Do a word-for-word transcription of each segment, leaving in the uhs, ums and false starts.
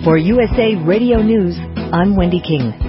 For U S A Radio News, I'm Wendy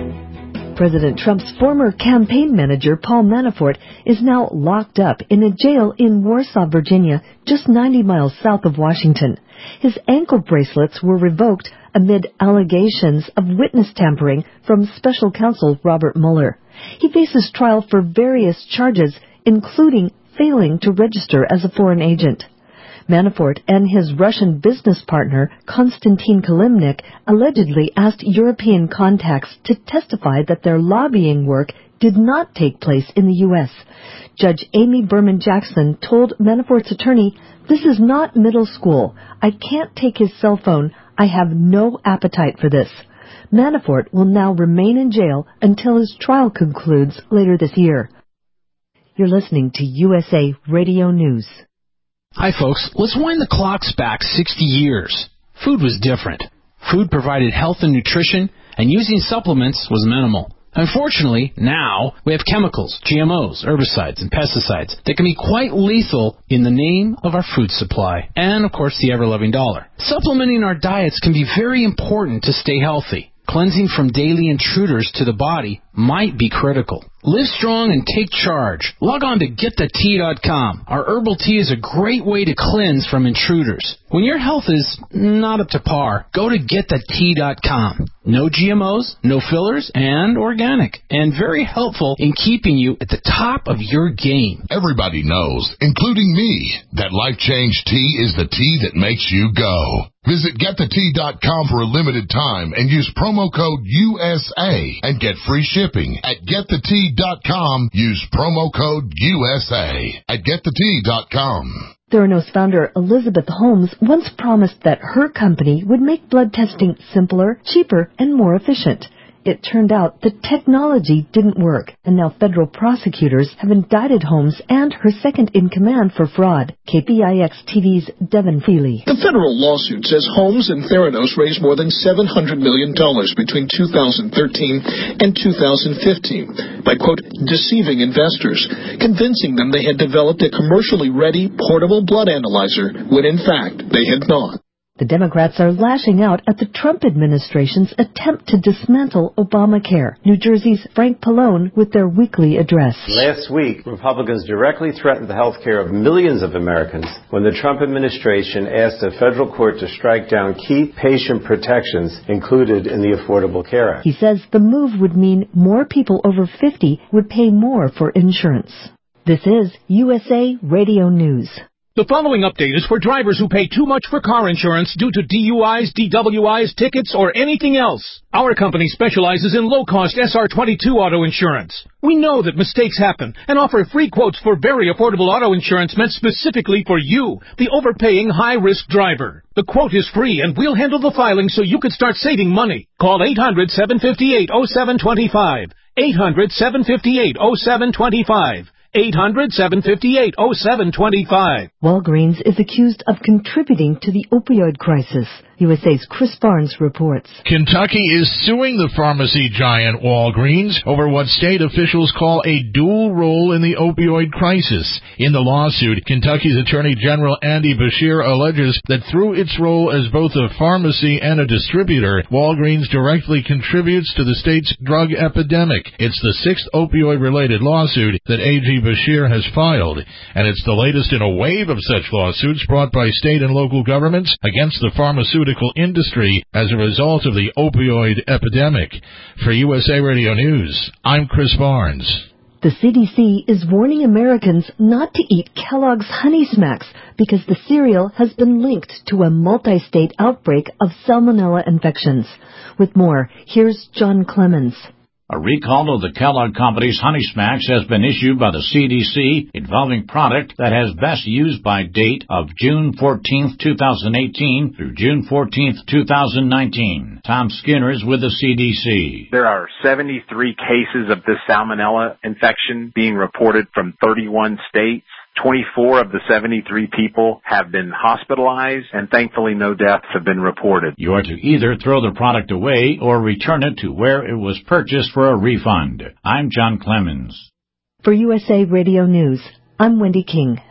King. President Trump's former campaign manager, Paul Manafort, is now locked up in a jail in Warsaw, Virginia, just ninety miles south of Washington. His ankle bracelets were revoked amid allegations of witness tampering from special counsel Robert Mueller. He faces trial for various charges, including failing to register as a foreign agent. Manafort and his Russian business partner, Konstantin Kilimnik, allegedly asked European contacts to testify that their lobbying work did not take place in the U S. Judge Amy Berman Jackson told Manafort's attorney, "This is not middle school. I can't take his cell phone. I have no appetite for this." Manafort will now remain in jail until his trial concludes later this year. You're listening to U S A Radio News. Hi, folks. Let's wind the clocks back sixty years. Food was different. Food provided health and nutrition, and using supplements was minimal. Unfortunately, now we have chemicals, G M Os, herbicides, and pesticides that can be quite lethal in the name of our food supply and, of course, the ever-loving dollar. Supplementing our diets can be very important to stay healthy. Cleansing from daily intruders to the body might be critical. Live strong and take charge. Log on to get the tea dot com. Our herbal tea is a great way to cleanse from intruders. When your health is not up to par, go to get the tea dot com. No G M Os, no fillers, and organic. And very helpful in keeping you at the top of your game. Everybody knows, including me, that Life Change Tea is the tea that makes you go. Visit get the tea dot com for a limited time and use promo code U S A and get free shipping. At get the tea dot com, use promo code U S A at get the tea dot com. Theranos founder Elizabeth Holmes once promised that her company would make blood testing simpler, cheaper, and more efficient. It turned out the technology didn't work, and now federal prosecutors have indicted Holmes and her second-in-command for fraud. K P I X T V's Devin Feely. The federal lawsuit says Holmes and Theranos raised more than seven hundred million dollars between two thousand thirteen and two thousand fifteen by, quote, deceiving investors, convincing them they had developed a commercially ready portable blood analyzer when, in fact, they had not. The Democrats are lashing out at the Trump administration's attempt to dismantle Obamacare. New Jersey's Frank Pallone with their weekly address. Last week, Republicans directly threatened the health care of millions of Americans when the Trump administration asked a federal court to strike down key patient protections included in the Affordable Care Act. He says the move would mean more people over fifty would pay more for insurance. This is U S A Radio News. The following update is for drivers who pay too much for car insurance due to D U Is, D W Is, tickets, or anything else. Our company specializes in low-cost S R twenty-two auto insurance. We know that mistakes happen and offer free quotes for very affordable auto insurance meant specifically for you, the overpaying high-risk driver. The quote is free, and we'll handle the filing so you can start saving money. Call eight hundred, seven five eight, oh seven two five. eight hundred, seven five eight, oh seven two five. eight hundred, seven five eight, oh seven two five. Walgreens is accused of contributing to the opioid crisis. U S A's Chris Barnes reports. Kentucky is suing the pharmacy giant Walgreens over what state officials call a dual role in the opioid crisis. In the lawsuit, Kentucky's Attorney General Andy Beshear alleges that through its role as both a pharmacy and a distributor, Walgreens directly contributes to the state's drug epidemic. It's the sixth opioid-related lawsuit that A G Beshear has filed, and it's the latest in a wave of such lawsuits brought by state and local governments against the pharmaceutical industry as a result of the opioid epidemic. For U S A Radio News, I'm Chris Barnes. The C D C is warning Americans not to eat Kellogg's Honey Smacks because the cereal has been linked to a multi-state outbreak of salmonella infections. With more, here's John Clemens. A recall of the Kellogg Company's Honey Smacks has been issued by the C D C involving product that has best use by date of June fourteenth, two thousand eighteen through June fourteenth, two thousand nineteen. Tom Skinner is with the C D C. There are seventy-three cases of this salmonella infection being reported from thirty-one states. twenty-four of the seventy-three people have been hospitalized, and thankfully no deaths have been reported. You are to either throw the product away or return it to where it was purchased for a refund. I'm John Clemens. For U S A Radio News, I'm Wendy King.